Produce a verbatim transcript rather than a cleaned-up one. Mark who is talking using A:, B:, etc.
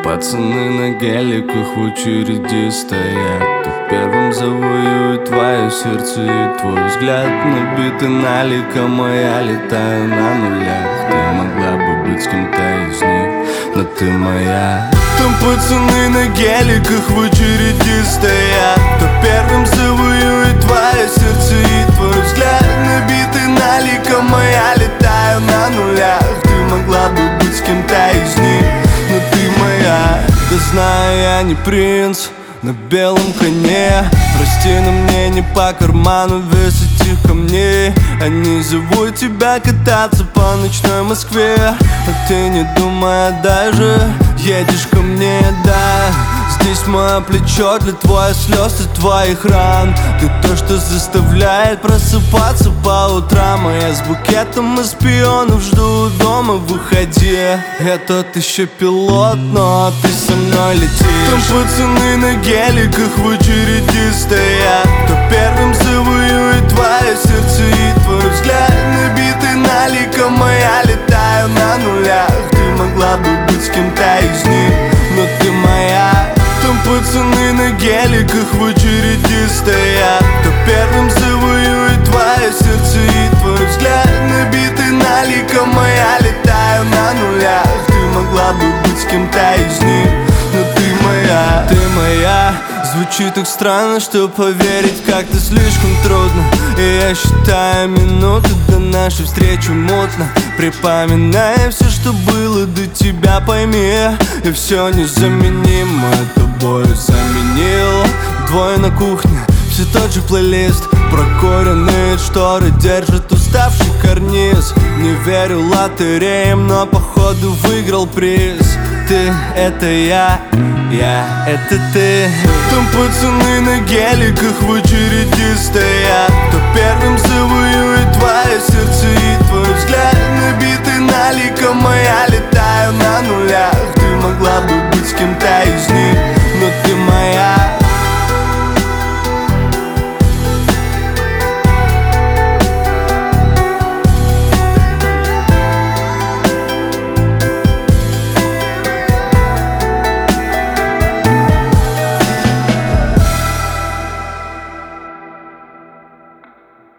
A: пацаны на геликах в очереди стоят. Кто первым завоюет твое сердце и твой взгляд. Набиты наликом, а я летаю на нулях. Ты могла бы быть с кем-то из них, но ты моя. Там пацаны на геликах в очереди стоят. Кто первым завоюет твое сердце и твой взгляд. Набиты наликом, а я летаю на нулях. Ты могла бы быть с кем-то из них, но ты моя. Да знаю, я не принц на белом коне. Прости, но мне не по карману вес этих камней. Они зовут тебя кататься по ночной Москве, а ты не думая даже едешь ко мне, да. Здесь мое плечо для твоих слез и твоих ран. Ты то, что заставляет просыпаться по утрам. А я с букетом из пионов жду дома, выходи. Я тот еще пилот, но ты со мной летишь. Там пацаны на геликах в очереди стоят. Кто первым завоюет твое сердце и твой взгляд. Набитый наликом, а я летаю на нулях. Ты могла бы быть с кем-то из них, но ты моя. Там пацаны на геликах в очереди стоят. Кто первым завоюет твое сердце и твой взгляд. Набитый наликом, а я летаю на нулях. Ты могла бы быть с кем-то из них, но ты моя. Ты моя. Звучит так странно, что поверить как-то слишком трудно. И я считаю минуты до нашей встречи мутно. Припоминая все, что было до тебя, пойми, и все незаменимо тобой заменил. Двое на кухне, все тот же плейлист. Прокуренные шторы держат уставший карниз. Не верю лотереям, но походу выиграл приз. Ты — это я, я — это ты. Там пацаны на геликах в очереди стоят. Кто первым завоюет твое